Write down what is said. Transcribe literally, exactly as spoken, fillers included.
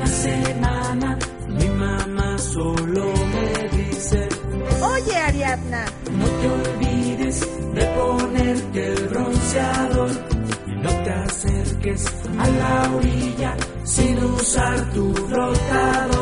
semana mi mamá solo me dice: Oye, Ariadna, no te olvides de ponerte el bronceador y no te acerques a la orilla sin usar tu flotador.